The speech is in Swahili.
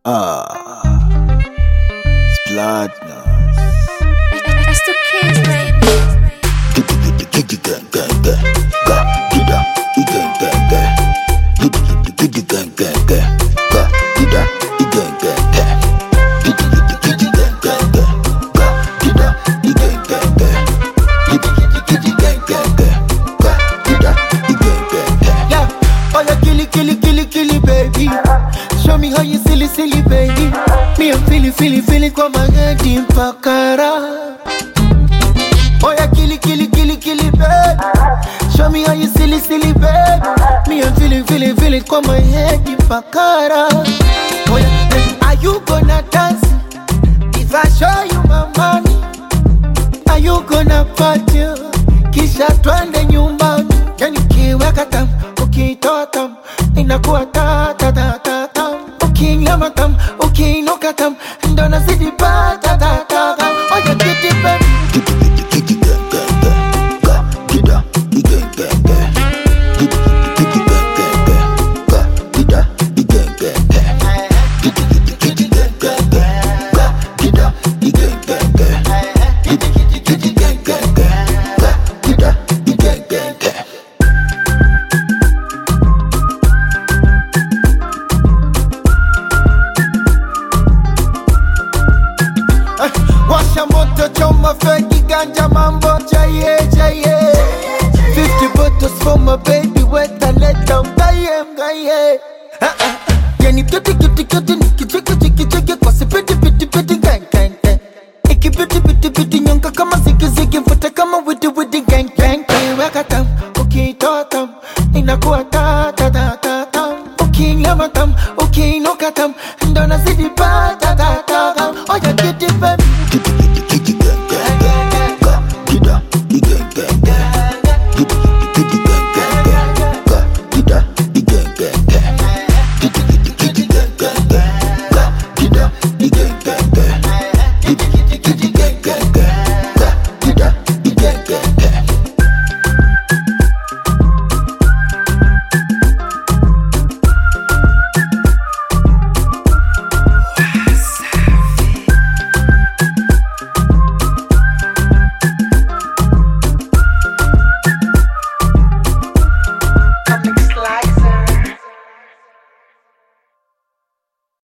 Splatness. It's the kids, baby. Yeah, oh yeah, killy, baby. Show me how you silly, baby. Me I'm feeling kwa magadi mpakara. Oh yeah, killy, baby. Show me how you silly, baby. Me I'm feeling kwa magadi mpakara. Oh yeah, are you gonna dance? If I show you my money, are you gonna party? Kisha twende nyumbani. Yani ukiweka tam, ukitoa tam, inakuwa ta ukinyama tam, ukiinuka tam, ndo nazidi pa ta oh yeah, get it baby. Washa moto choma feki ganja mambo chaye 50 bottles for my baby wet and let down gaye yani piti nikicheki kwa sipiti gang ikipiti nyonga kama ziki mfuta kama widi gang weka tam ukitoa tam inakuwa ta ukinyama tam ukiinuka tam ndo nazidi pa ta oh yeah, get it baby.